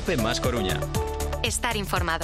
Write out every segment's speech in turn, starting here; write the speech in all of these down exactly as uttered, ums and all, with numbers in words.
COPE más Coruña. Estar informado.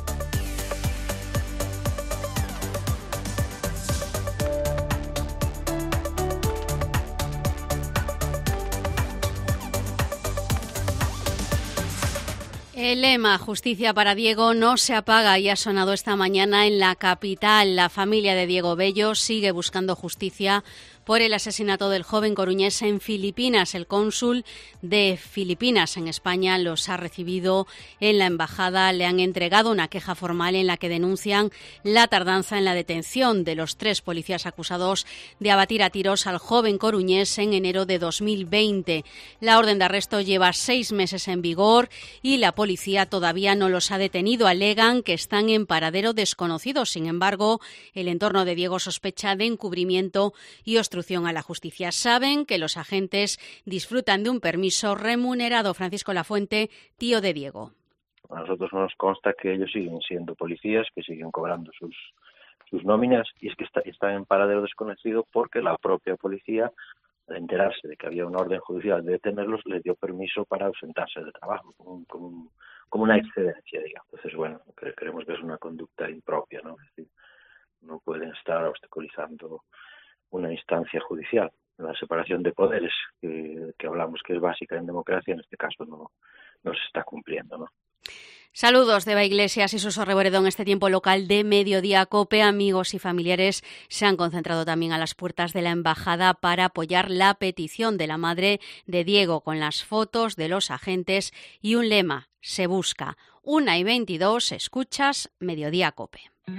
El lema Justicia para Diego no se apaga y ha sonado esta mañana en la capital. La familia de Diego Bello sigue buscando justicia por el asesinato del joven coruñés en Filipinas. El cónsul de Filipinas en España los ha recibido en la embajada. Le han entregado una queja formal en la que denuncian la tardanza en la detención de los tres policías acusados de abatir a tiros al joven coruñés en enero de dos mil veinte. La orden de arresto lleva seis meses en vigor y la policía todavía no los ha detenido. Alegan que están en paradero desconocido. Sin embargo, el entorno de Diego sospecha de encubrimiento y obstrucción a la justicia. Saben que los agentes disfrutan de un permiso remunerado. Francisco Lafuente, tío de Diego. A nosotros nos consta que ellos siguen siendo policías, que siguen cobrando sus, sus nóminas, y es que está, están en paradero desconocido porque la propia policía, al enterarse de que había una orden judicial de detenerlos, les dio permiso para ausentarse del trabajo, como, como, como una excedencia, digamos. Entonces, bueno, creemos que es una conducta impropia, ¿no? Es decir, no pueden estar obstaculizando una instancia judicial. La separación de poderes que, que hablamos que es básica en democracia, en este caso no, no se está cumpliendo, ¿no? Saludos de Eva Iglesias y Suso Reboredo en este tiempo local de Mediodía Cope. Amigos y familiares se han concentrado también a las puertas de la embajada para apoyar la petición de la madre de Diego, con las fotos de los agentes y un lema: se busca. Una y veintidós, escuchas Mediodía Cope.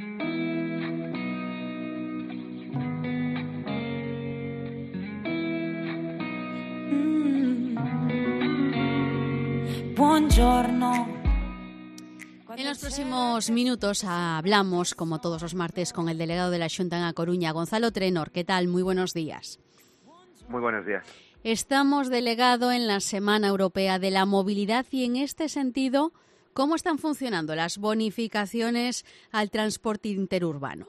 Buongiorno. En los próximos minutos hablamos, como todos los martes, con el delegado de la Xunta en A Coruña, Gonzalo Trenor. ¿Qué tal? Muy buenos días. Muy buenos días. Estamos, delegado, en la Semana Europea de la Movilidad y, en este sentido, ¿cómo están funcionando las bonificaciones al transporte interurbano?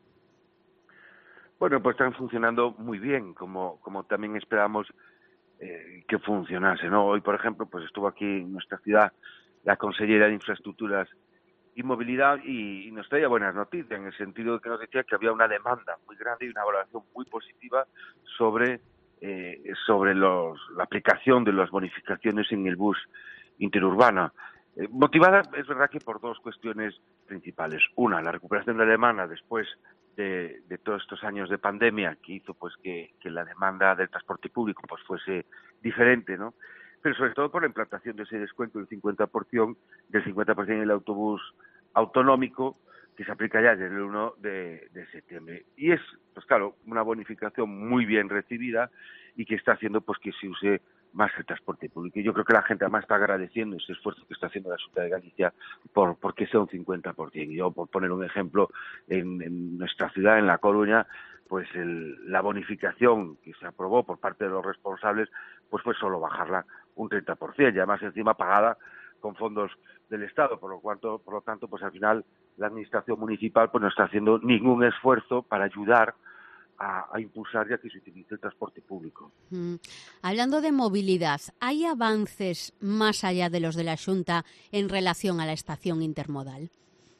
Bueno, pues están funcionando muy bien, como, como también esperábamos Eh, que funcionase, ¿no? Hoy, por ejemplo, pues estuvo aquí en nuestra ciudad la consellera de Infraestructuras y Movilidad y, y nos traía buenas noticias, en el sentido de que nos decía que había una demanda muy grande y una valoración muy positiva sobre eh, sobre los, la aplicación de las bonificaciones en el bus interurbano. Eh, motivada, es verdad, que por dos cuestiones principales. Una, la recuperación de la demanda después De, de todos estos años de pandemia, que hizo pues que, que la demanda del transporte público pues fuese diferente, ¿no? Pero sobre todo por la implantación de ese descuento del cincuenta por ciento, del cincuenta por ciento en el autobús autonómico, que se aplica ya desde el uno de, de septiembre. Y es, pues claro, una bonificación muy bien recibida y que está haciendo pues que se use más el transporte público. Y yo creo que la gente además está agradeciendo ese esfuerzo que está haciendo la Xunta de Galicia por, por que sea un cincuenta por ciento. Y yo, por poner un ejemplo, en, en nuestra ciudad, en La Coruña, pues el, la bonificación que se aprobó por parte de los responsables, pues fue solo bajarla un treinta por ciento, y además encima pagada con fondos del Estado, por lo cuanto, por lo tanto, pues al final la administración municipal pues no está haciendo ningún esfuerzo para ayudar A, a impulsar ya que se utilice el transporte público. Mm. Hablando de movilidad, ¿hay avances más allá de los de la Xunta en relación a la estación intermodal?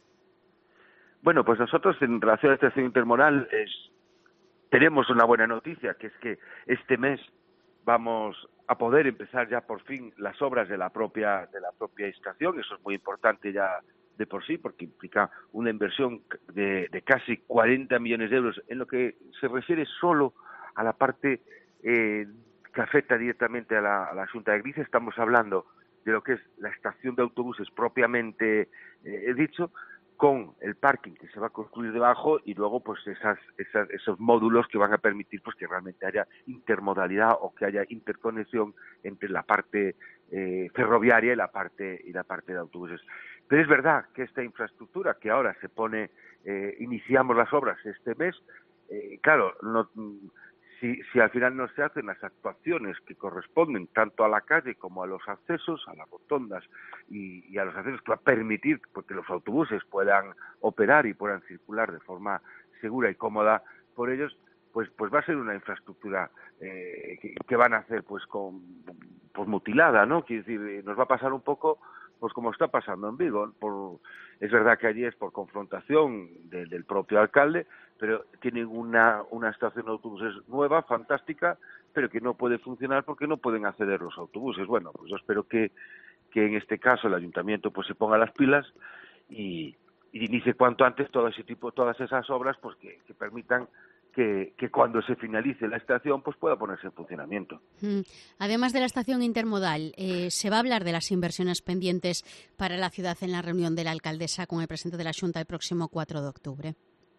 Bueno, pues nosotros en relación a la estación intermodal es, tenemos una buena noticia, que es que este mes vamos a poder empezar ya por fin las obras de la propia de la propia estación. Eso es muy importante ya de por sí, porque implica una inversión de, de casi cuarenta millones de euros en lo que se refiere solo a la parte eh, que afecta directamente a la, a la Xunta de Galicia. Estamos hablando de lo que es la estación de autobuses propiamente eh, dicho, con el parking que se va a construir debajo y luego pues esas, esas esos módulos que van a permitir pues que realmente haya intermodalidad o que haya interconexión entre la parte eh, ferroviaria y la parte y la parte de autobuses. Pero es verdad que esta infraestructura que ahora se pone, eh, iniciamos las obras este mes, eh, claro, no, si, si al final no se hacen las actuaciones que corresponden tanto a la calle como a los accesos, a las rotondas y, y a los accesos que va a permitir pues, que los autobuses puedan operar y puedan circular de forma segura y cómoda por ellos, pues pues va a ser una infraestructura eh, que, que van a hacer pues con pues mutilada, ¿no? Quiere decir, nos va a pasar un poco pues como está pasando en Vigo. Por, es verdad que allí es por confrontación de, del propio alcalde, pero tienen una, una estación de autobuses nueva, fantástica, pero que no puede funcionar porque no pueden acceder los autobuses. Bueno, pues yo espero que, que en este caso el ayuntamiento pues se ponga las pilas y, y inicie cuanto antes todo ese tipo, todas esas obras, pues que, que permitan que, que cuando se finalice la estación pues pueda ponerse en funcionamiento. Mm. Además de la estación intermodal, eh, ¿se va a hablar de las inversiones pendientes para la ciudad en la reunión de la alcaldesa con el presidente de la Xunta el próximo cuatro de octubre?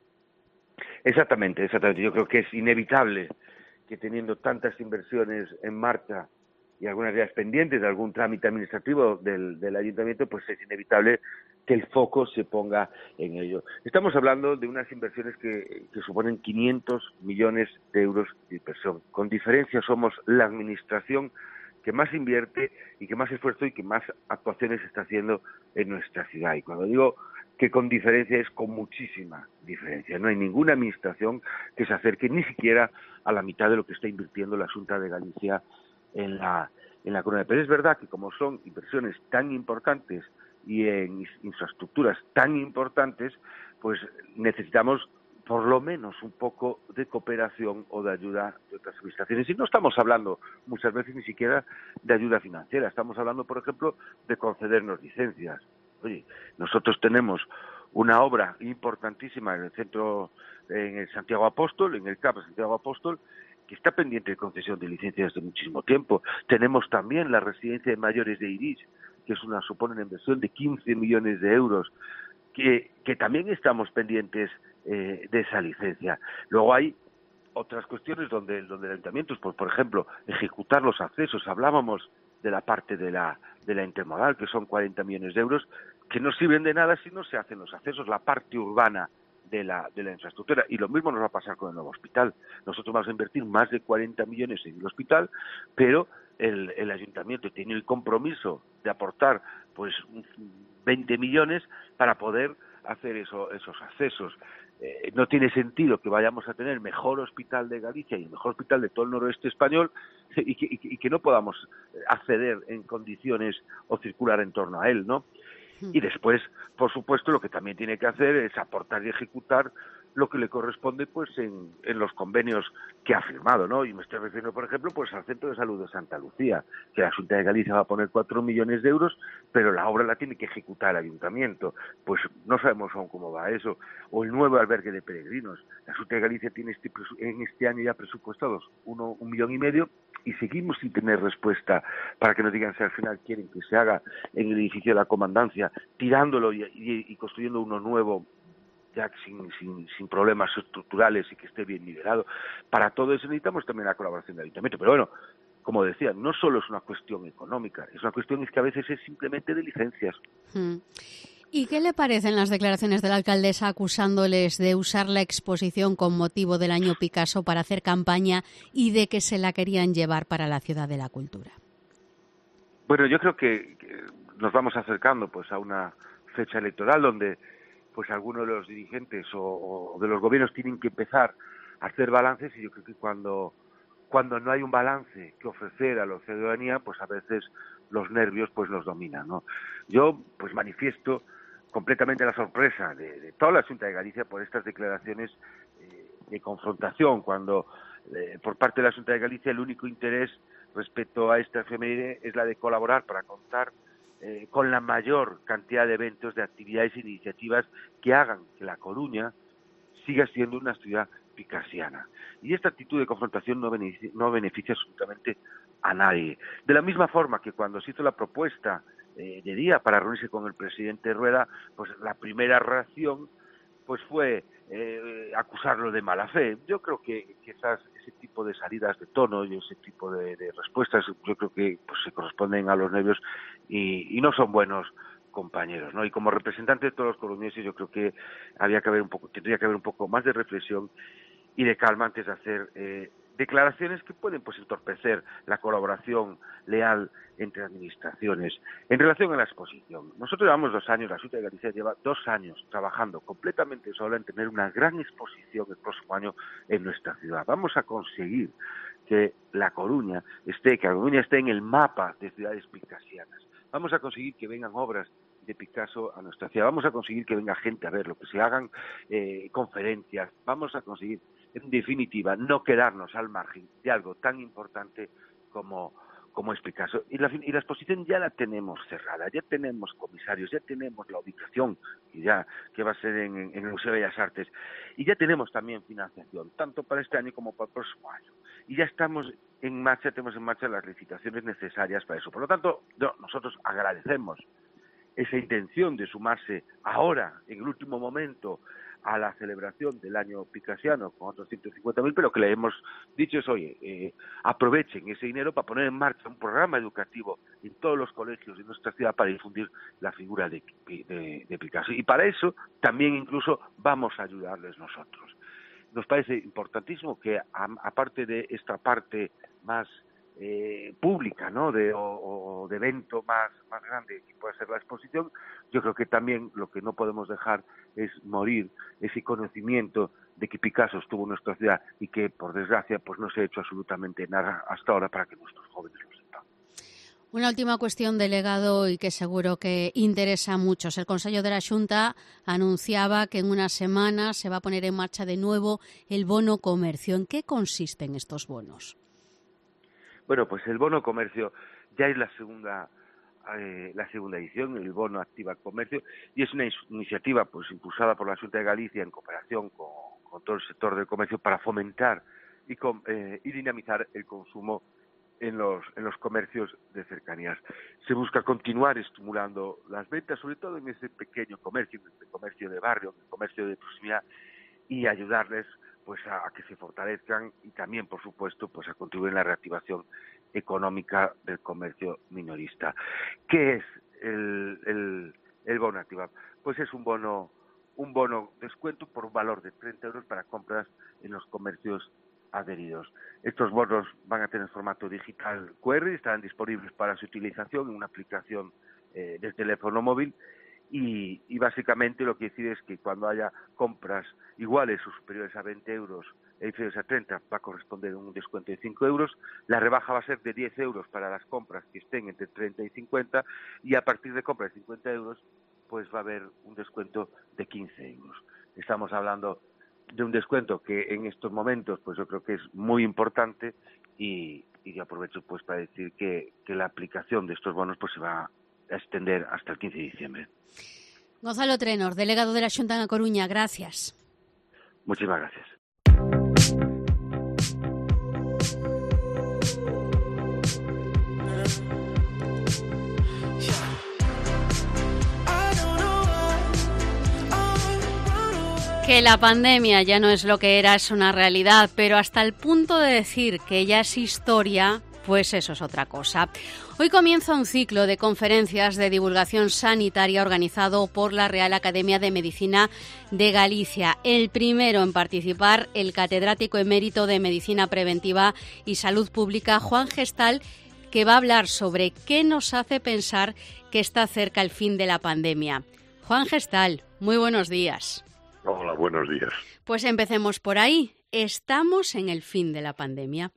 Exactamente, exactamente. Yo creo que es inevitable que teniendo tantas inversiones en marcha y algunas de ellas pendientes de algún trámite administrativo del, del ayuntamiento, pues es inevitable que el foco se ponga en ello. Estamos hablando de unas inversiones que, que suponen quinientos millones de euros de inversión. Con diferencia somos la administración que más invierte y que más esfuerzo y que más actuaciones está haciendo en nuestra ciudad. Y cuando digo que con diferencia es con muchísima diferencia. No hay ninguna administración que se acerque ni siquiera a la mitad de lo que está invirtiendo la Xunta de Galicia en la, en la Coruña. Pero es verdad que como son inversiones tan importantes y en infraestructuras tan importantes, pues necesitamos por lo menos un poco de cooperación o de ayuda de otras administraciones. Y no estamos hablando muchas veces ni siquiera de ayuda financiera, estamos hablando, por ejemplo, de concedernos licencias. Oye, nosotros tenemos una obra importantísima en el centro, en el Santiago Apóstol, en el C A P Santiago Apóstol, que está pendiente de concesión de licencias desde muchísimo tiempo. Tenemos también la residencia de mayores de Iris, que es una supone una inversión de quince millones de euros, que, que también estamos pendientes eh, de esa licencia. Luego hay otras cuestiones donde, donde el ayuntamiento, pues, por ejemplo, ejecutar los accesos. Hablábamos de la parte de la, de la intermodal, que son cuarenta millones de euros, que no sirven de nada si no se hacen los accesos, la parte urbana de la, de la infraestructura. Y lo mismo nos va a pasar con el nuevo hospital. Nosotros vamos a invertir más de cuarenta millones en el hospital, pero el, el ayuntamiento tiene el compromiso de aportar pues veinte millones para poder hacer eso, esos accesos. Eh, no tiene sentido que vayamos a tener el mejor hospital de Galicia y el mejor hospital de todo el noroeste español y que, y que no podamos acceder en condiciones o circular en torno a él, ¿no? Y después, por supuesto, lo que también tiene que hacer es aportar y ejecutar lo que le corresponde pues en, en los convenios que ha firmado, ¿no? Y me estoy refiriendo, por ejemplo, pues al Centro de Salud de Santa Lucía, que la Xunta de Galicia va a poner cuatro millones de euros, pero la obra la tiene que ejecutar el ayuntamiento. Pues no sabemos aún cómo va eso. O el nuevo albergue de peregrinos. La Xunta de Galicia tiene este, en este año ya presupuestados uno, un millón y medio y seguimos sin tener respuesta para que nos digan si al final quieren que se haga en el edificio de la comandancia, tirándolo y, y, y construyendo uno nuevo ya sin, sin, sin problemas estructurales y que esté bien nivelado. Para todo eso necesitamos también la colaboración del ayuntamiento. Pero bueno, como decía, no solo es una cuestión económica, es una cuestión es que a veces es simplemente de licencias. Hmm. ¿Y qué le parecen las declaraciones de la alcaldesa acusándoles de usar la exposición con motivo del año Picasso para hacer campaña y de que se la querían llevar para la Ciudad de la Cultura? Bueno, yo creo que, que nos vamos acercando pues a una fecha electoral donde pues algunos de los dirigentes o, o de los gobiernos tienen que empezar a hacer balances y yo creo que cuando cuando no hay un balance que ofrecer a la ciudadanía, pues a veces los nervios pues nos dominan, ¿no? Yo pues manifiesto completamente la sorpresa de, de toda la Xunta de Galicia por estas declaraciones eh, de confrontación, cuando eh, por parte de la Xunta de Galicia el único interés respecto a esta efeméride es la de colaborar para contar eh, con la mayor cantidad de eventos, de actividades e iniciativas que hagan que La Coruña siga siendo una ciudad picasiana. Y esta actitud de confrontación no beneficia, no beneficia absolutamente a nadie. De la misma forma que cuando se hizo la propuesta eh, de día para reunirse con el presidente Rueda, pues la primera reacción pues fue eh, acusarlo de mala fe. Yo creo que quizás ese tipo de salidas de tono y ese tipo de, de respuestas, yo creo que pues se corresponden a los nervios y, y no son buenos compañeros, ¿no? Y como representante de todos los coruñeses, yo creo que había que haber un poco, tendría que haber un poco más de reflexión y de calma antes de hacer eh, declaraciones que pueden pues entorpecer la colaboración leal entre administraciones. En relación a la exposición, nosotros llevamos dos años, la Xunta de Galicia lleva dos años trabajando completamente sola en tener una gran exposición el próximo año en nuestra ciudad. Vamos a conseguir que La Coruña esté, que La Coruña esté en el mapa de ciudades picasianas. vamos a conseguir que vengan obras de Picasso a nuestra ciudad, vamos a conseguir que venga gente a verlo, que se hagan eh, conferencias, vamos a conseguir, en definitiva, no quedarnos al margen de algo tan importante como, como es Picasso. Y la, y la exposición ya la tenemos cerrada, ya tenemos comisarios, ya tenemos la ubicación, que, ya, que va a ser en, en el Museo de Bellas Artes, y ya tenemos también financiación, tanto para este año como para el próximo año. Y ya estamos en marcha, tenemos en marcha las licitaciones necesarias para eso. Por lo tanto, no, nosotros agradecemos esa intención de sumarse ahora, en el último momento, a la celebración del año picassiano con otros ciento cincuenta mil, pero que le hemos dicho es, oye, eh, aprovechen ese dinero para poner en marcha un programa educativo en todos los colegios de nuestra ciudad para difundir la figura de, de, de Picasso. Y para eso también incluso vamos a ayudarles nosotros. Nos parece importantísimo que, a, aparte de esta parte más Eh, pública, ¿no? De, o, o de evento más, más grande que puede ser la exposición, yo creo que también lo que no podemos dejar es morir ese conocimiento de que Picasso estuvo en nuestra ciudad y que, por desgracia, pues no se ha hecho absolutamente nada hasta ahora para que nuestros jóvenes lo sepan. Una última cuestión, delegado, y que seguro que interesa a muchos. El Consejo de la Xunta anunciaba que en unas semanas se va a poner en marcha de nuevo el bono comercio. ¿En qué consisten estos bonos? Bueno, pues el bono comercio ya es la segunda eh, la segunda edición, el bono Activa Comercio, y es una iniciativa pues impulsada por la Xunta de Galicia en cooperación con, con todo el sector del comercio para fomentar y, con, eh, y dinamizar el consumo en los en los comercios de cercanías. Se busca continuar estimulando las ventas, sobre todo en ese pequeño comercio, en el comercio de barrio, en el comercio de proximidad, y ayudarles pues a, a que se fortalezcan y también, por supuesto, pues a contribuir en la reactivación económica del comercio minorista. ¿Qué es el, el, el bono Activa? Pues es un bono un bono descuento por un valor de treinta euros para compras en los comercios adheridos. Estos bonos van a tener formato digital cu erre y estarán disponibles para su utilización en una aplicación eh, de teléfono móvil. Y, y básicamente lo que decide es que cuando haya compras iguales o superiores a veinte euros e inferiores a treinta va a corresponder un descuento de cinco euros, la rebaja va a ser de diez euros para las compras que estén entre treinta y cincuenta, y a partir de compras de cincuenta euros pues va a haber un descuento de quince euros. Estamos hablando de un descuento que en estos momentos pues yo creo que es muy importante, y, y yo aprovecho pues para decir que, que la aplicación de estos bonos pues se va a extender hasta el quince de diciembre. Gonzalo Trenor, delegado de la Xunta en A Coruña, gracias. Muchísimas gracias. Que la pandemia ya no es lo que era, es una realidad, pero hasta el punto de decir que ya es historia, pues eso es otra cosa. Hoy comienza un ciclo de conferencias de divulgación sanitaria organizado por la Real Academia de Medicina de Galicia. El primero en participar, el catedrático emérito de Medicina Preventiva y Salud Pública, Juan Gestal, que va a hablar sobre qué nos hace pensar que está cerca el fin de la pandemia. Juan Gestal, muy buenos días. Hola, buenos días. Pues empecemos por ahí. ¿Estamos en el fin de la pandemia?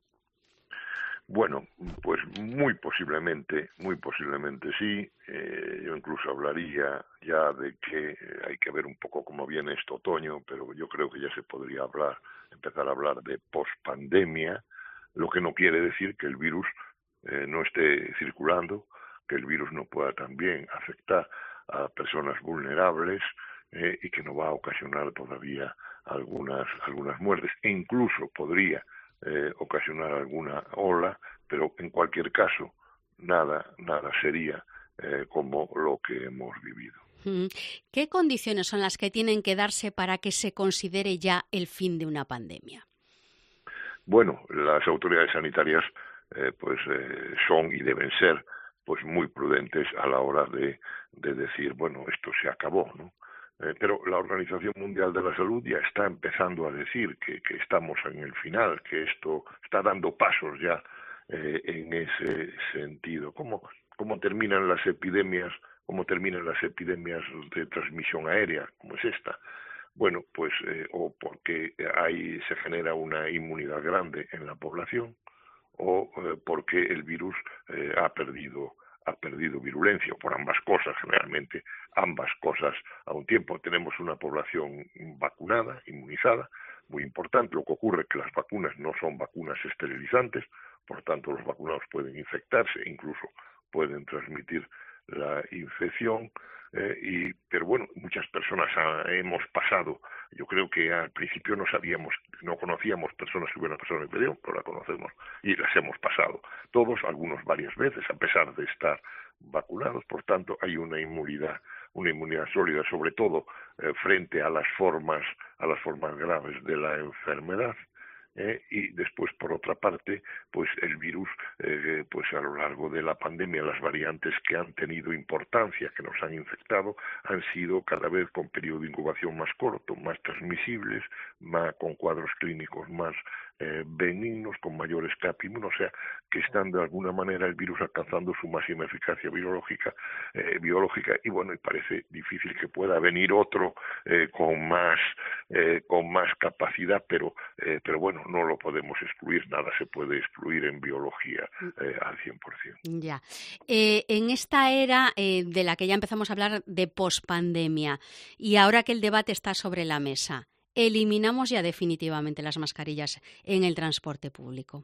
Bueno, pues muy posiblemente, muy posiblemente sí. Eh, yo incluso hablaría ya de que hay que ver un poco cómo viene este otoño, pero yo creo que ya se podría hablar, empezar a hablar de pospandemia, lo que no quiere decir que el virus eh, no esté circulando, que el virus no pueda también afectar a personas vulnerables, eh, y que no va a ocasionar todavía algunas algunas muertes, e incluso podría eh, ocasionar alguna ola, pero en cualquier caso nada nada sería eh, como lo que hemos vivido. ¿Qué condiciones son las que tienen que darse para que se considere ya el fin de una pandemia? Bueno, las autoridades sanitarias eh, pues eh, son y deben ser pues muy prudentes a la hora de, de decir, bueno, esto se acabó, ¿no? Eh, pero la Organización Mundial de la Salud ya está empezando a decir que, que estamos en el final, que esto está dando pasos ya eh, en ese sentido. ¿Cómo, cómo terminan las epidemias, cómo terminan las epidemias de transmisión aérea, como es esta? Bueno, pues eh, o porque ahí se genera una inmunidad grande en la población, o eh, porque el virus eh, ha perdido ha perdido virulencia, o por ambas cosas, generalmente ambas cosas a un tiempo. Tenemos una población vacunada, inmunizada, muy importante. Lo que ocurre es que las vacunas no son vacunas esterilizantes, por tanto los vacunados pueden infectarse, incluso pueden transmitir la infección, eh, y pero bueno, muchas personas ha, hemos pasado, yo creo que al principio no sabíamos, no conocíamos personas que hubieran pasado la infección, pero la conocemos y las hemos pasado todos, algunos varias veces, a pesar de estar vacunados. Por tanto, hay una inmunidad, una inmunidad sólida, sobre todo eh, frente a las formas, a las formas graves de la enfermedad. Eh, y después, por otra parte, pues el virus, eh, pues a lo largo de la pandemia, las variantes que han tenido importancia, que nos han infectado, han sido cada vez con periodo de incubación más corto, más transmisibles, más, con cuadros clínicos más eh, benignos, con mayor escape inmune, o sea, que están de alguna manera el virus alcanzando su máxima eficacia biológica, eh, biológica y bueno, y parece difícil que pueda venir otro eh, con más eh, con más capacidad, pero eh, pero bueno, no lo podemos excluir, nada se puede excluir en biología eh, al cien por ciento. Ya. Eh, en esta era eh, de la que ya empezamos a hablar de pospandemia, y ahora que el debate está sobre la mesa, ¿eliminamos ya definitivamente las mascarillas en el transporte público?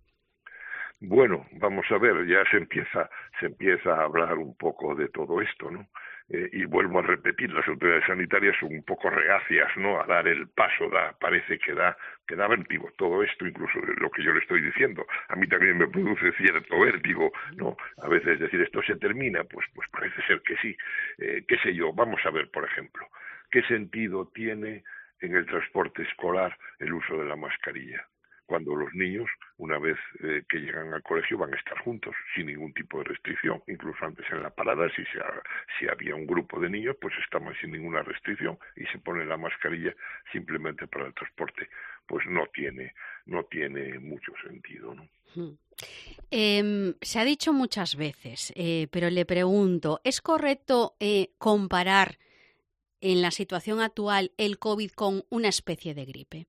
Bueno, vamos a ver, ya se empieza, se empieza a hablar un poco de todo esto, ¿no? Eh, y vuelvo a repetir, las autoridades sanitarias son un poco reacias, ¿no?, a dar el paso, da, parece que da, que da vértigo todo esto, incluso lo que yo le estoy diciendo. A mí también me produce cierto vértigo, ¿no? A veces decir esto se termina, pues, pues parece ser que sí. Eh, qué sé yo, vamos a ver, por ejemplo, ¿qué sentido tiene en el transporte escolar el uso de la mascarilla? Cuando los niños, una vez eh, que llegan al colegio, van a estar juntos, sin ningún tipo de restricción. Incluso antes en la parada, si, se ha, si había un grupo de niños, pues estaban sin ninguna restricción y se pone la mascarilla simplemente para el transporte. Pues no tiene, no tiene mucho sentido, ¿no? Hmm. Eh, se ha dicho muchas veces, eh, pero le pregunto, ¿es correcto eh, comparar en la situación actual el COVID con una especie de gripe?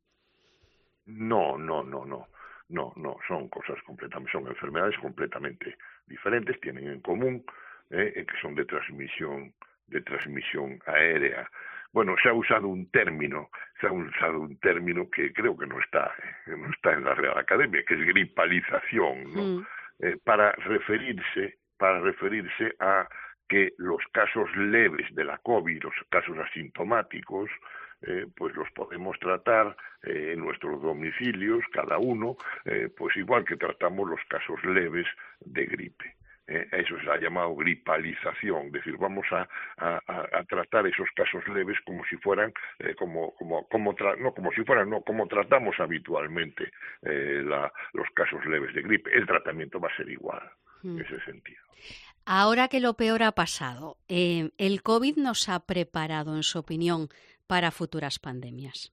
No, no, no, no, no, no, son cosas completamente, son enfermedades completamente diferentes, tienen en común eh, que son de transmisión, de transmisión aérea. Bueno, se ha usado un término, se ha usado un término que creo que no está, eh, no está en la Real Academia, que es gripalización, ¿no? Mm. Eh, para referirse, para referirse a que los casos leves de la COVID, los casos asintomáticos, Eh, pues los podemos tratar eh, en nuestros domicilios, cada uno, eh, pues igual que tratamos los casos leves de gripe. Eh, eso se ha llamado gripalización, es decir, vamos a, a, a tratar esos casos leves como si fueran, eh, como, como, como tra no como si fueran, no, como tratamos habitualmente eh, la, los casos leves de gripe. El tratamiento va a ser igual, mm. en ese sentido. Ahora que lo peor ha pasado, eh, ¿el COVID nos ha preparado, en su opinión, para futuras pandemias?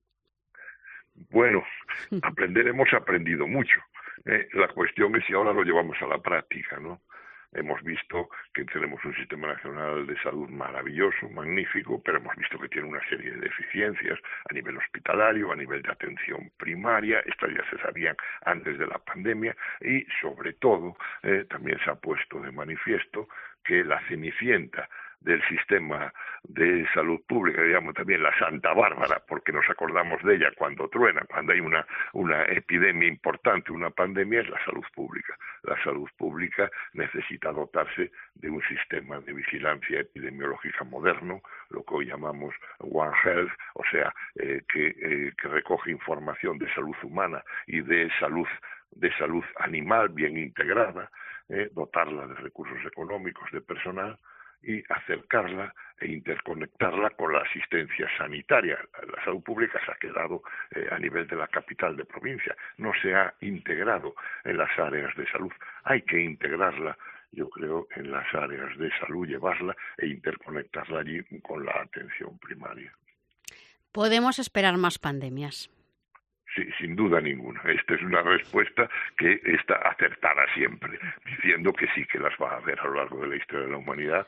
Bueno, aprender hemos aprendido mucho. Eh, la cuestión es si ahora lo llevamos a la práctica, ¿no? Hemos visto que tenemos un sistema nacional de salud maravilloso, magnífico, pero hemos visto que tiene una serie de deficiencias a nivel hospitalario, a nivel de atención primaria. Estas ya se sabían antes de la pandemia y, sobre todo, eh, también se ha puesto de manifiesto que la cenicienta del sistema de salud pública, digamos también la Santa Bárbara, porque nos acordamos de ella cuando truena, cuando hay una, una epidemia importante, una pandemia, es la salud pública. La salud pública necesita dotarse de un sistema de vigilancia epidemiológica moderno, lo que hoy llamamos One Health, o sea, eh, que, eh, que recoge información de salud humana y de salud de salud animal bien integrada, eh, dotarla de recursos económicos, de personal, y acercarla e interconectarla con la asistencia sanitaria. La salud pública se ha quedado eh, a nivel de la capital de provincia, no se ha integrado en las áreas de salud. Hay que integrarla, yo creo, en las áreas de salud, llevarla e interconectarla allí con la atención primaria. ¿Podemos esperar más pandemias? Sí, sin duda ninguna. Esta es una respuesta que está acertada siempre, diciendo que sí que las va a haber a lo largo de la historia de la humanidad.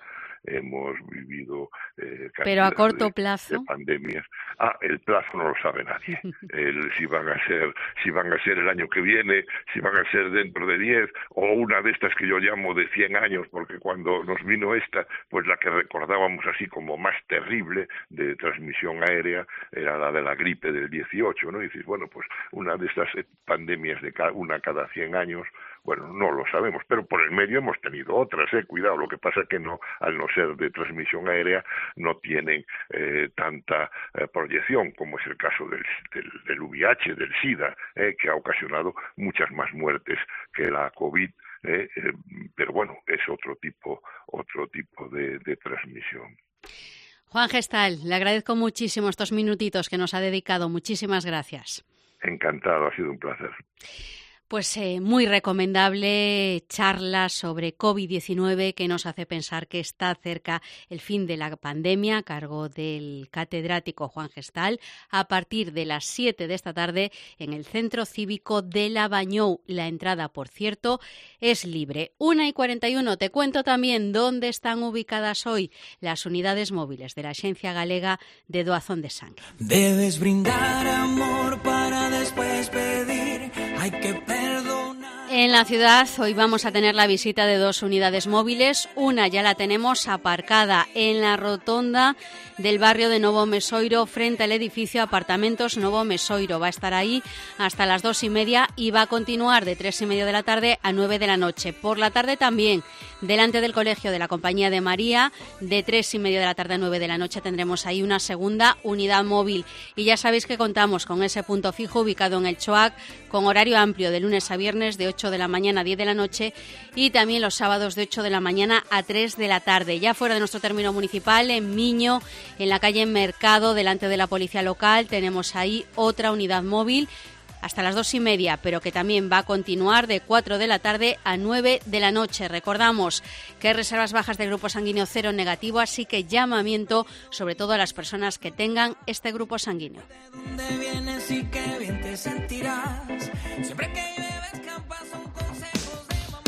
hemos vivido eh, pero a corto de, plazo de pandemias. Ah, el plazo no lo sabe nadie. El, si van a ser, si van a ser el año que viene, si van a ser dentro de diez, o una de estas que yo llamo de cien años, porque cuando nos vino esta, pues la que recordábamos así como más terrible de transmisión aérea era la de la gripe del dieciocho, ¿no? Y dices, bueno, pues una de estas pandemias de cada, una cada cien años, bueno, no lo sabemos, pero por el medio hemos tenido otras, eh, cuidado, lo que pasa es que no, al no ser de transmisión aérea, no tienen eh, tanta eh, proyección, como es el caso del, del, del V I H, del SIDA, eh, que ha ocasionado muchas más muertes que la COVID, eh, eh, pero bueno, es otro tipo, otro tipo de, de transmisión. Juan Gestal, le agradezco muchísimo estos minutitos que nos ha dedicado, muchísimas gracias. Encantado, ha sido un placer. Pues eh, muy recomendable charla sobre COVID diecinueve que nos hace pensar que está cerca el fin de la pandemia a cargo del catedrático Juan Gestal a partir de las siete de esta tarde en el Centro Cívico de La Bañou. La entrada, por cierto, es libre. una y cuarenta y uno. Te cuento también dónde están ubicadas hoy las unidades móviles de la Axencia Galega de Doazón de Sangre. Debes brindar amor para después pedir. Hay que perdonar. En la ciudad hoy vamos a tener la visita de dos unidades móviles. Una ya la tenemos aparcada en la rotonda del barrio de Novo Mesoiro frente al edificio Apartamentos Novo Mesoiro. Va a estar ahí hasta las dos y media y va a continuar de tres y media de la tarde a nueve de la noche. Por la tarde también, delante del colegio de la Compañía de María, de tres y media de la tarde a nueve de la noche tendremos ahí una segunda unidad móvil. Y ya sabéis que contamos con ese punto fijo ubicado en el Choac, con horario amplio de lunes a viernes de ocho de la mañana a diez de la noche y también los sábados de ocho de la mañana a tres de la tarde. Ya fuera de nuestro término municipal, en Miño, en la calle Mercado, delante de la policía local, tenemos ahí otra unidad móvil hasta las dos y media, pero que también va a continuar de cuatro de la tarde a nueve de la noche. Recordamos que hay reservas bajas de grupo sanguíneo cero negativo, así que llamamiento sobre todo a las personas que tengan este grupo sanguíneo. ¿De dónde vienes y qué bien te sentirás? Siempre que bebes campas son consejos de mamá.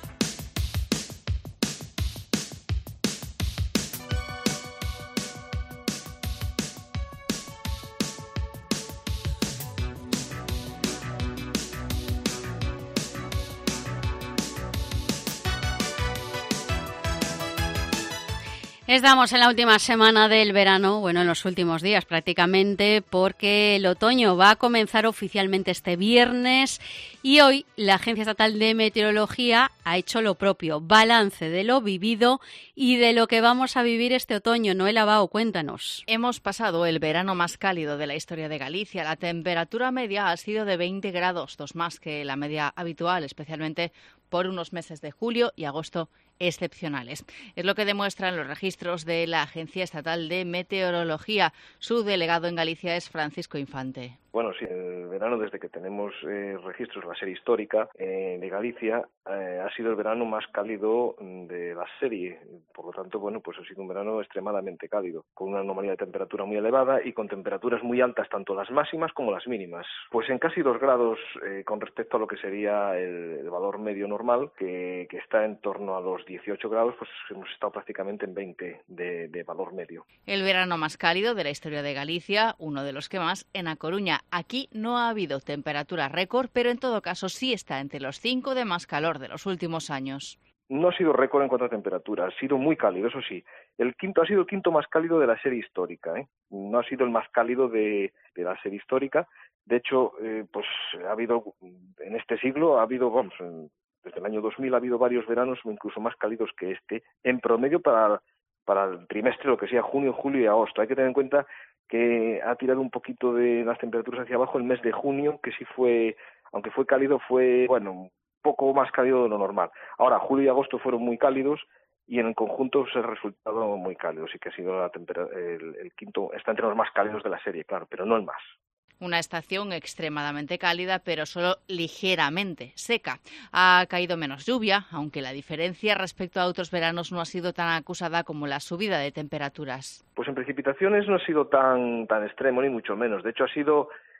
Estamos en la última semana del verano, bueno, en los últimos días prácticamente, porque el otoño va a comenzar oficialmente este viernes y hoy la Agencia Estatal de Meteorología ha hecho lo propio, balance de lo vivido y de lo que vamos a vivir este otoño. Noela Bao, cuéntanos. Hemos pasado el verano más cálido de la historia de Galicia. La temperatura media ha sido de veinte grados, dos más que la media habitual, especialmente por unos meses de julio y agosto excepcionales. Es lo que demuestran los registros de la Agencia Estatal de Meteorología. Su delegado en Galicia es Francisco Infante. Bueno, sí, el verano, desde que tenemos eh, registros de la serie histórica eh, de Galicia, eh, ha sido el verano más cálido de la serie. Por lo tanto, bueno, pues ha sido un verano extremadamente cálido, con una anomalía de temperatura muy elevada y con temperaturas muy altas, tanto las máximas como las mínimas. Pues en casi dos grados eh, con respecto a lo que sería el, el valor medio normal, que, que está en torno a los dieciocho grados, pues hemos estado prácticamente en veinte de, de valor medio. El verano más cálido de la historia de Galicia, uno de los que más, en A Coruña. Aquí no ha habido temperatura récord, pero en todo caso sí está entre los cinco de más calor de los últimos años. No ha sido récord en cuanto a temperatura, ha sido muy cálido, eso sí. El quinto ha sido el quinto más cálido de la serie histórica, ¿eh? No ha sido el más cálido de, de la serie histórica. De hecho, eh, pues ha habido, en este siglo, ha habido, vamos, en, desde el año dos mil ha habido varios veranos incluso más cálidos que este, en promedio para, para el trimestre, lo que sea junio, julio y agosto. Hay que tener en cuenta que ha tirado un poquito de las temperaturas hacia abajo el mes de junio, que sí fue, aunque fue cálido, fue, bueno, un poco más cálido de lo normal. Ahora, julio y agosto fueron muy cálidos y en el conjunto se ha resultado muy cálido. Sí que ha sido la tempera- el, el quinto, está entre los más cálidos de la serie, claro, pero no el más. Una estación extremadamente cálida, pero solo ligeramente seca. Ha caído menos lluvia, aunque la diferencia respecto a otros veranos no ha sido tan acusada como la subida de temperaturas. Pues en precipitaciones no ha sido tan tan extremo, ni mucho menos. De hecho, ha sido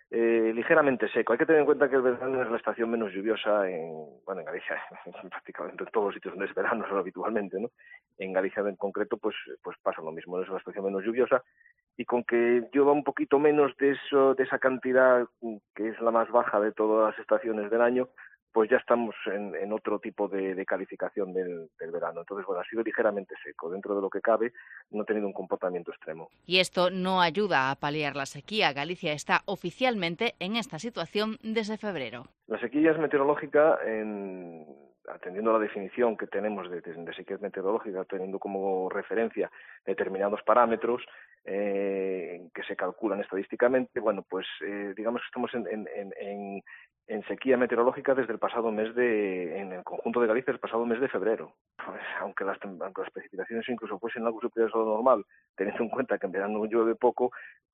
eh, ligeramente seco. Hay que tener en cuenta que el verano es la estación menos lluviosa en, bueno, en Galicia, prácticamente en todos los sitios donde es verano habitualmente, ¿no? En Galicia en concreto, pues, pues pasa lo mismo, es la estación menos lluviosa, y con que llueva un poquito menos de eso, de esa cantidad que es la más baja de todas las estaciones del año, pues ya estamos en, en otro tipo de, de calificación del, del verano. Entonces, bueno, ha sido ligeramente seco, dentro de lo que cabe, no ha tenido un comportamiento extremo. Y esto no ayuda a paliar la sequía. Galicia está oficialmente en esta situación desde febrero. La sequía es meteorológica, en, atendiendo a la definición que tenemos de, de, de sequía meteorológica, teniendo como referencia determinados parámetros eh, que se calculan estadísticamente. Bueno, pues eh, digamos que estamos en, en, en, en en sequía meteorológica desde el pasado mes de, en el conjunto de Galicia, el pasado mes de febrero. Pues, aunque, las, aunque las precipitaciones incluso fuesen algo superiores a lo normal, teniendo en cuenta que en verano llueve poco,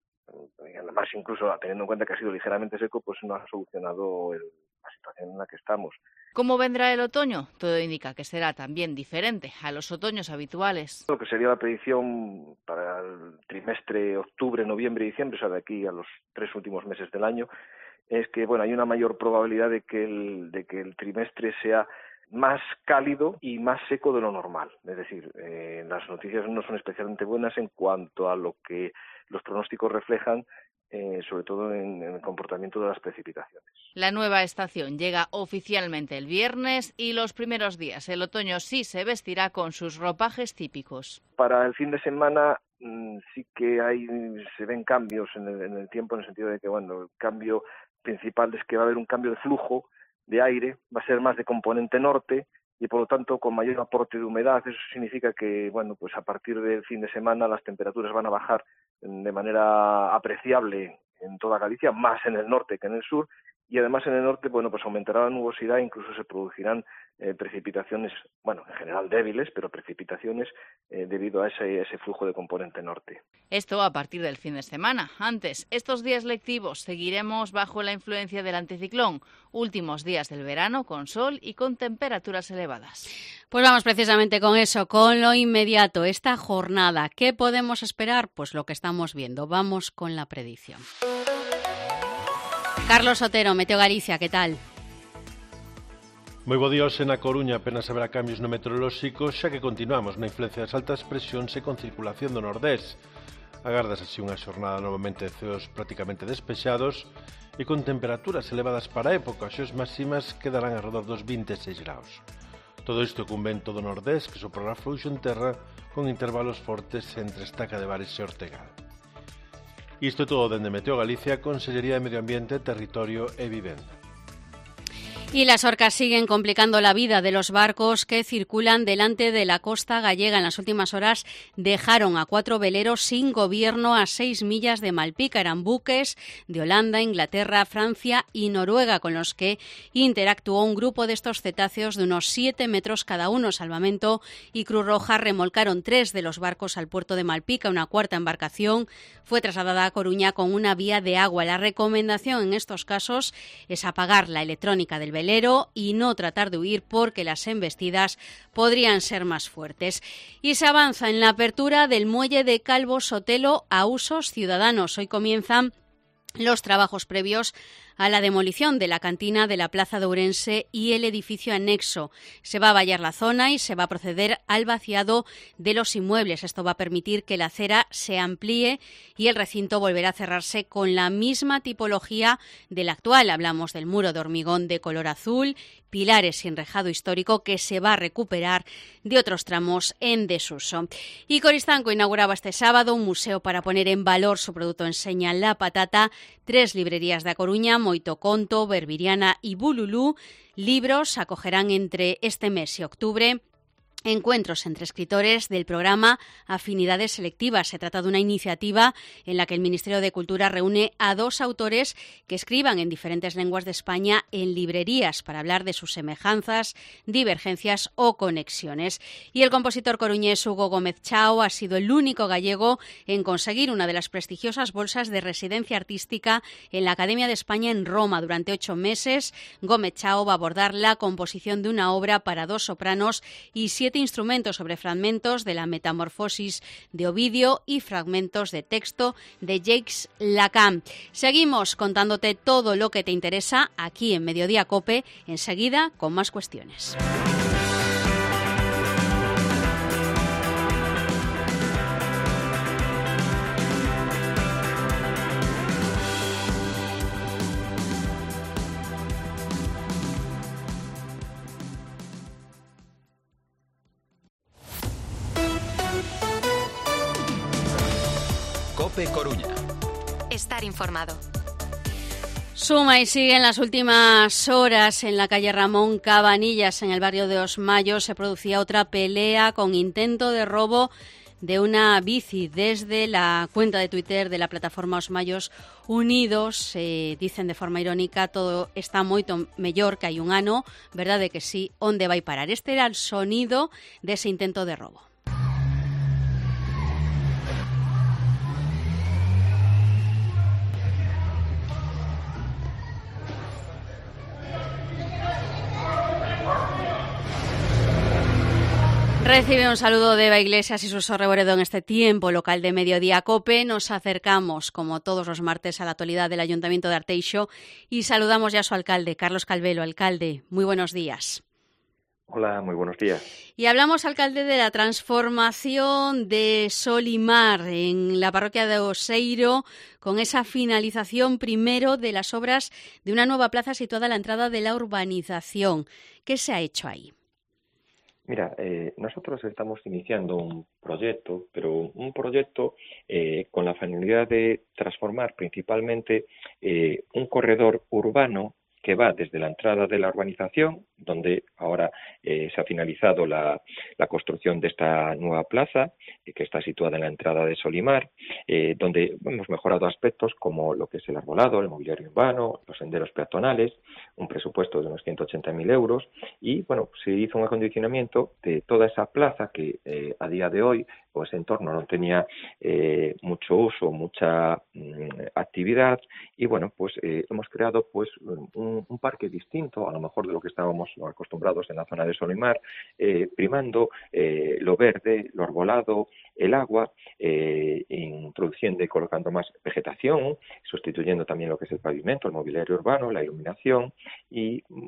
y además incluso teniendo en cuenta que ha sido ligeramente seco, pues no ha solucionado el, la situación en la que estamos. ¿Cómo vendrá el otoño? Todo indica que será también diferente a los otoños habituales. Lo que sería la predicción para el trimestre octubre, noviembre y diciembre, o sea, de aquí a los tres últimos meses del año, es que bueno hay una mayor probabilidad de que el de que el trimestre sea más cálido y más seco de lo normal. Es decir, eh, las noticias no son especialmente buenas en cuanto a lo que los pronósticos reflejan, eh, sobre todo en, en el comportamiento de las precipitaciones. La nueva estación llega oficialmente el viernes y los primeros días el otoño sí se vestirá con sus ropajes típicos. Para el fin de semana mmm, sí que hay se ven cambios en el, en el tiempo, en el sentido de que bueno el cambio principal es que va a haber un cambio de flujo de aire, va a ser más de componente norte y por lo tanto con mayor aporte de humedad. Eso significa que bueno pues a partir del fin de semana las temperaturas van a bajar de manera apreciable en toda Galicia, más en el norte que en el sur, y además en el norte bueno pues aumentará la nubosidad, incluso se producirán eh, precipitaciones, bueno en general débiles, pero precipitaciones eh, debido a ese, ese flujo de componente norte. Esto a partir del fin de semana. Antes, estos días lectivos seguiremos bajo la influencia del anticiclón, últimos días del verano con sol y con temperaturas elevadas. Pues vamos precisamente con eso, con lo inmediato, esta jornada. ¿Qué podemos esperar? Pues lo que estamos viendo. Vamos con la predicción. Carlos Otero, Meteo Galicia, ¿qué tal? Moi bo día, en A Coruña apenas haberá cambios no meteorolóxico, xa que continuamos na influencia das altas presións e con circulación do nordés. Agardas así unha xornada novamente de ceos prácticamente despexados e con temperaturas elevadas para a época, as máximas quedarán alrededor dos vinte e seis graus. Todo isto cun vento do nordés que soprará fluxo en terra con intervalos fortes entre Estaca de Bares e Ortegal. Isto todo dende Meteo Galicia, Consellería de Medio Ambiente, Territorio e Vivenda. Y las orcas siguen complicando la vida de los barcos que circulan delante de la costa gallega. En las últimas horas dejaron a cuatro veleros sin gobierno a seis millas de Malpica. Eran buques de Holanda, Inglaterra, Francia y Noruega, con los que interactuó un grupo de estos cetáceos de unos siete metros cada uno. Salvamento y Cruz Roja remolcaron tres de los barcos al puerto de Malpica. Una cuarta embarcación fue trasladada a Coruña con una vía de agua. La recomendación en estos casos es apagar la electrónica del velero y no tratar de huir porque las embestidas podrían ser más fuertes. Y se avanza en la apertura del muelle de Calvo Sotelo a usos ciudadanos. Hoy comienzan los trabajos previos a la demolición de la cantina de la Plaza de Ourense y el edificio anexo. Se va a vallar la zona y se va a proceder al vaciado de los inmuebles. Esto va a permitir que la acera se amplíe y el recinto volverá a cerrarse con la misma tipología del actual. Hablamos del muro de hormigón de color azul, pilares y enrejado histórico que se va a recuperar de otros tramos en desuso. Y Coristanco inauguraba este sábado un museo para poner en valor su producto enseña La Patata. Tres librerías de A Coruña, Moito Conto, Berbiriana y Bululú, libros acogerán entre este mes y octubre encuentros entre escritores del programa Afinidades Selectivas. Se trata de una iniciativa en la que el Ministerio de Cultura reúne a dos autores que escriban en diferentes lenguas de España en librerías para hablar de sus semejanzas, divergencias o conexiones. Y el compositor coruñés Hugo Gómez Chao ha sido el único gallego en conseguir una de las prestigiosas bolsas de residencia artística en la Academia de España en Roma. Durante ocho meses, Gómez Chao va a abordar la composición de una obra para dos sopranos y siete siete instrumentos sobre fragmentos de la Metamorfosis de Ovidio y fragmentos de texto de Jacques Lacan. Seguimos contándote todo lo que te interesa aquí en Mediodía COPE, enseguida con más cuestiones. COPE Coruña. Estar informado. Suma y sigue en las últimas horas en la calle Ramón Cabanillas, en el barrio de Os Mayos, se producía otra pelea con intento de robo de una bici. Desde la cuenta de Twitter de la plataforma Os Mayos Unidos eh, dicen de forma irónica: todo está moito mellor que hai un ano, verdade que sí, onde vai parar? Este era el sonido de ese intento de robo. Recibe un saludo de Eva Iglesias y su sorreboredo en este tiempo local de Mediodía COPE. Nos acercamos, como todos los martes, a la actualidad del Ayuntamiento de Arteixo y saludamos ya a su alcalde, Carlos Calvelo. Alcalde, muy buenos días. Hola, muy buenos días. Y hablamos, alcalde, de la transformación de Sol y Mar en la parroquia de Oseiro, con esa finalización primero de las obras de una nueva plaza situada a la entrada de la urbanización. ¿Qué se ha hecho ahí? Mira, eh, nosotros estamos iniciando un proyecto, pero un proyecto eh, con la finalidad de transformar principalmente eh, un corredor urbano que va desde la entrada de la urbanización, donde ahora eh, se ha finalizado la, la construcción de esta nueva plaza, eh, que está situada en la entrada de Sol y Mar, eh, donde hemos mejorado aspectos como lo que es el arbolado, el mobiliario urbano, los senderos peatonales, un presupuesto de unos ciento ochenta mil euros, y bueno, se hizo un acondicionamiento de toda esa plaza que eh, a día de hoy, o ese entorno no tenía eh, mucho uso, mucha mm, actividad, y bueno, pues eh, hemos creado pues un un parque distinto, a lo mejor de lo que estábamos acostumbrados en la zona de Sol y Mar, eh, primando eh, lo verde, lo arbolado, el agua, eh, introduciendo y colocando más vegetación, sustituyendo también lo que es el pavimento, el mobiliario urbano, la iluminación y mm,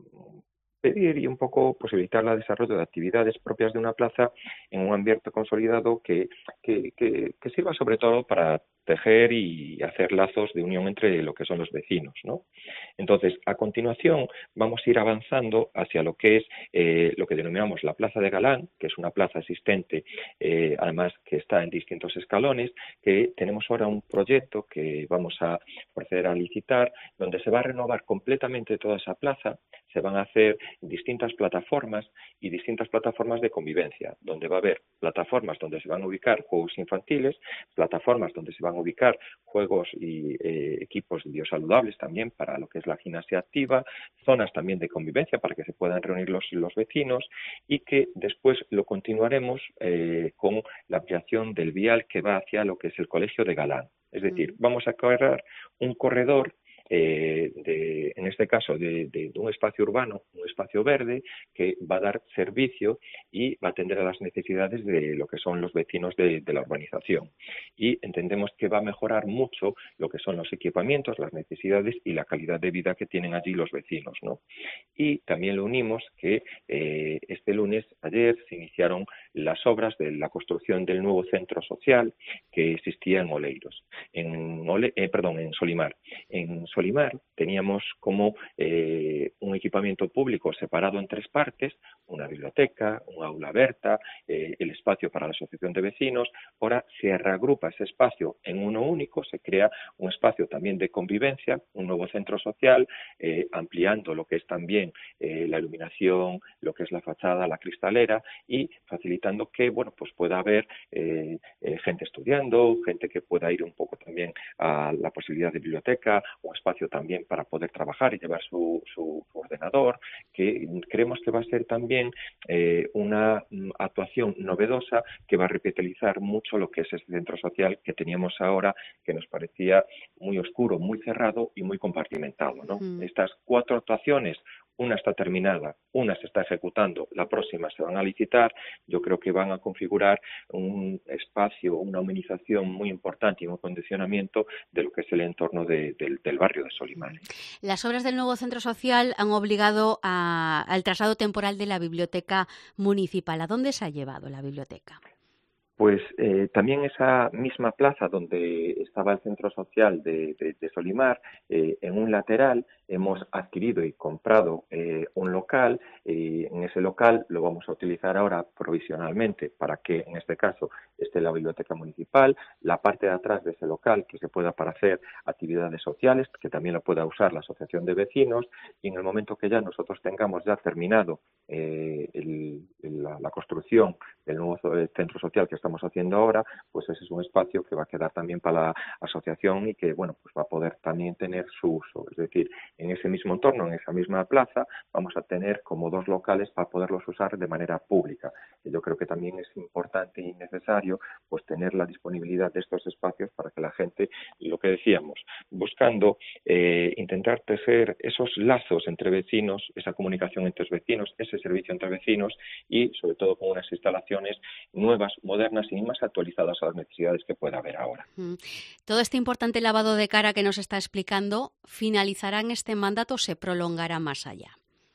pedir y un poco posibilitar el desarrollo de actividades propias de una plaza en un ambiente consolidado que, que, que, que sirva sobre todo para tejer y hacer lazos de unión entre lo que son los vecinos, ¿no? Entonces, a continuación, vamos a ir avanzando hacia lo que es eh, lo que denominamos la Plaza de Galán, que es una plaza existente, eh, además que está en distintos escalones, que tenemos ahora un proyecto que vamos a proceder a licitar, donde se va a renovar completamente toda esa plaza, se van a hacer distintas plataformas y distintas plataformas de convivencia, donde va a haber plataformas donde se van a ubicar juegos infantiles, plataformas donde se van a ubicar juegos y eh, equipos biosaludables también para lo que es la gimnasia activa, zonas también de convivencia para que se puedan reunir los, los vecinos y que después lo continuaremos eh, con la ampliación del vial que va hacia lo que es el Colegio de Galán. Es decir, vamos a crear un corredor Eh, de, en este caso de, de, de un espacio urbano, un espacio verde que va a dar servicio y va a atender a las necesidades de lo que son los vecinos de, de la urbanización. Y entendemos que va a mejorar mucho lo que son los equipamientos, las necesidades y la calidad de vida que tienen allí los vecinos, ¿no? Y también lo unimos que eh, este lunes, ayer, se iniciaron las obras de la construcción del nuevo centro social que existía en Oleiros, en Ole, eh, perdón, en Sol y Mar. En Sol y Mar teníamos como eh, un equipamiento público separado en tres partes, una biblioteca, un aula abierta, eh, el espacio para la asociación de vecinos. Ahora se reagrupa ese espacio en uno único, se crea un espacio también de convivencia, un nuevo centro social, eh, ampliando lo que es también eh, la iluminación, lo que es la fachada, la cristalera y facilitando que bueno pues pueda haber eh, eh, gente estudiando, gente que pueda ir un poco también a la posibilidad de biblioteca, un espacio también para poder trabajar y llevar su, su ordenador, que creemos que va a ser también eh, una actuación novedosa que va a revitalizar mucho lo que es ese centro social que teníamos ahora, que nos parecía muy oscuro, muy cerrado y muy compartimentado, ¿no? Mm. Estas cuatro actuaciones una está terminada, una se está ejecutando, la próxima se van a licitar, yo creo que van a configurar un espacio, una humanización muy importante y un condicionamiento de lo que es el entorno de, de, del barrio de Solimar. Las obras del nuevo centro social han obligado a, al traslado temporal de la biblioteca municipal. ¿A dónde se ha llevado la biblioteca? Pues eh, también esa misma plaza donde estaba el centro social de, de, de Solimar, eh, en un lateral hemos adquirido y comprado eh, un local, y en ese local lo vamos a utilizar ahora provisionalmente para que en este caso esté la biblioteca municipal, la parte de atrás de ese local que se pueda para hacer actividades sociales, que también lo pueda usar la asociación de vecinos, y en el momento que ya nosotros tengamos ya terminado eh, el, la, la construcción del nuevo centro social que estamos haciendo ahora, pues ese es un espacio que va a quedar también para la asociación y que, bueno, pues va a poder también tener su uso. Es decir, en ese mismo entorno, en esa misma plaza, vamos a tener como dos locales para poderlos usar de manera pública. Y yo creo que también es importante y necesario pues tener la disponibilidad de estos espacios para que la gente, lo que decíamos, buscando eh, intentar tejer esos lazos entre vecinos, esa comunicación entre vecinos, ese servicio entre vecinos y sobre todo con unas instalaciones nuevas, modernas y más actualizadas a las necesidades que pueda haber ahora. Todo este importante lavado de cara que nos está explicando, ¿finalizará en este mandato o se prolongará más allá?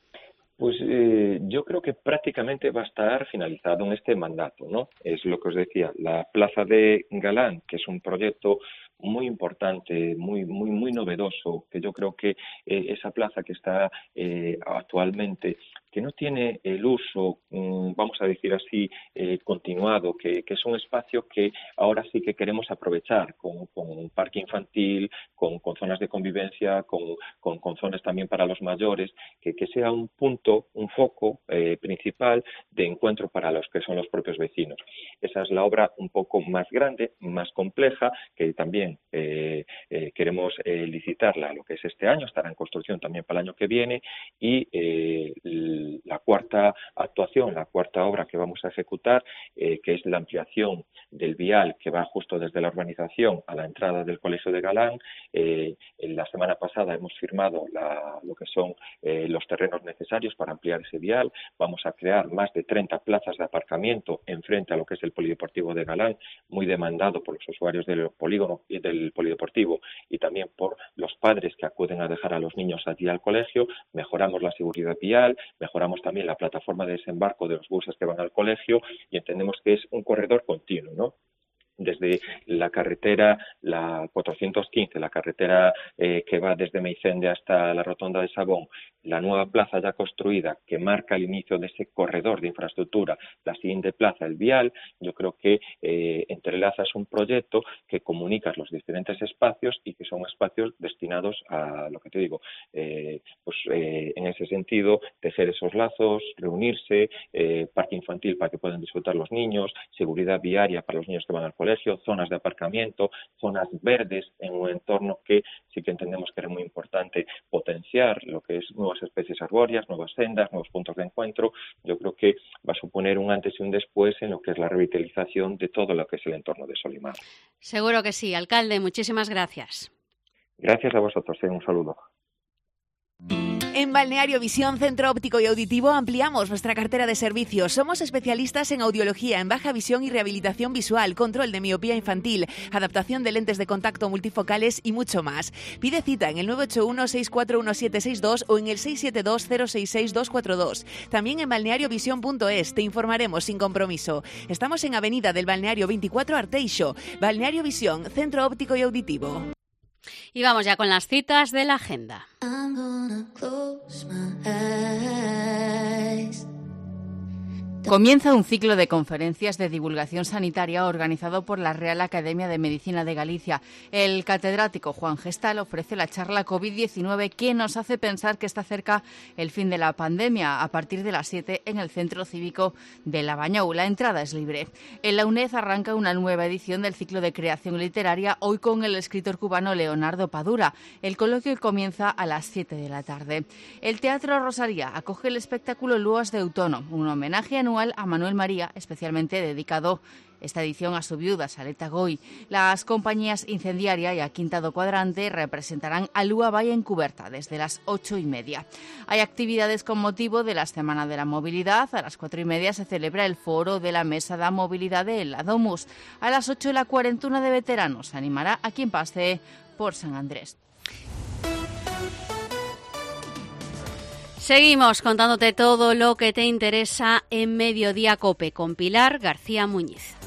Pues eh, yo creo que prácticamente va a estar finalizado en este mandato, ¿no? Es lo que os decía, la Plaza de Galán, que es un proyecto muy importante, muy muy muy novedoso, que yo creo que eh, esa plaza que está eh, actualmente, que no tiene el uso, mmm, vamos a decir así, eh, continuado, que, que es un espacio que ahora sí que queremos aprovechar, con, con un parque infantil, con, con zonas de convivencia, con, con, con zonas también para los mayores, que, que sea un punto, un foco eh, principal de encuentro para los que son los propios vecinos. Esa es la obra un poco más grande, más compleja, que también Eh, eh, queremos eh, licitarla lo que es este año, estará en construcción también para el año que viene y eh, la cuarta actuación, la cuarta obra que vamos a ejecutar, eh, que es la ampliación del vial que va justo desde la urbanización a la entrada del Colegio de Galán. Eh, la semana pasada hemos firmado la, lo que son eh, los terrenos necesarios para ampliar ese vial. Vamos a crear más de treinta plazas de aparcamiento enfrente a lo que es el Polideportivo de Galán, muy demandado por los usuarios del polígono y del polideportivo y también por los padres que acuden a dejar a los niños allí al colegio. Mejoramos la seguridad vial, mejoramos también la plataforma de desembarco de los buses que van al colegio y entendemos que es un corredor continuo, ¿no? Desde la carretera, la cuatrocientos quince, la carretera eh, que va desde Meicende hasta la rotonda de Sabón, la nueva plaza ya construida que marca el inicio de ese corredor de infraestructura, la siguiente plaza, el vial, yo creo que eh, entrelazas un proyecto que comunica los diferentes espacios y que son espacios destinados a, lo que te digo, eh, pues eh, en ese sentido, tejer esos lazos, reunirse, eh, parque infantil para que puedan disfrutar los niños, seguridad viaria para los niños que van al colegio, zonas de aparcamiento, zonas verdes en un entorno que sí que entendemos que era muy importante potenciar, lo que es nuevas especies arbóreas, nuevas sendas, nuevos puntos de encuentro. Yo creo que va a suponer un antes y un después en lo que es la revitalización de todo lo que es el entorno de Solimar. Seguro que sí. Alcalde, muchísimas gracias. Gracias a vosotros. Un saludo. En Balneario Visión, Centro Óptico y Auditivo, ampliamos nuestra cartera de servicios. Somos especialistas en audiología, en baja visión y rehabilitación visual, control de miopía infantil, adaptación de lentes de contacto multifocales y mucho más. Pide cita en el nueve ocho uno, seis cuatro uno, siete seis dos o en el seis siete dos, cero seis seis, dos cuatro dos. También en balneario visión punto es te informaremos sin compromiso. Estamos en Avenida del Balneario veinticuatro Arteixo. Balneario Visión, Centro Óptico y Auditivo. Y vamos ya con las citas de la agenda. Comienza un ciclo de conferencias de divulgación sanitaria organizado por la Real Academia de Medicina de Galicia. El catedrático Juan Gestal ofrece la charla COVID diecinueve que nos hace pensar que está cerca el fin de la pandemia a partir de las siete en el Centro Cívico de La Bañou. La entrada es libre. En la UNED arranca una nueva edición del ciclo de creación literaria, hoy con el escritor cubano Leonardo Padura. El coloquio comienza a las siete de la tarde. El Teatro Rosalía acoge el espectáculo Luas de Outono, un homenaje anual anual a Manuel María, especialmente dedicado esta edición a su viuda, Saleta Goi. Las compañías Incendiaria y a Quinta do Cuadrante representarán a Lúa Vai en Cuberta desde las ocho y media. Hay actividades con motivo de la Semana de la Movilidad. A las cuatro y media se celebra el foro de la Mesa da Mobilidade en la Domus. A las ocho la cuarentuna de veteranos animará a quien pase por San Andrés. Seguimos contándote todo lo que te interesa en Mediodía Cope con Pilar García Muñiz.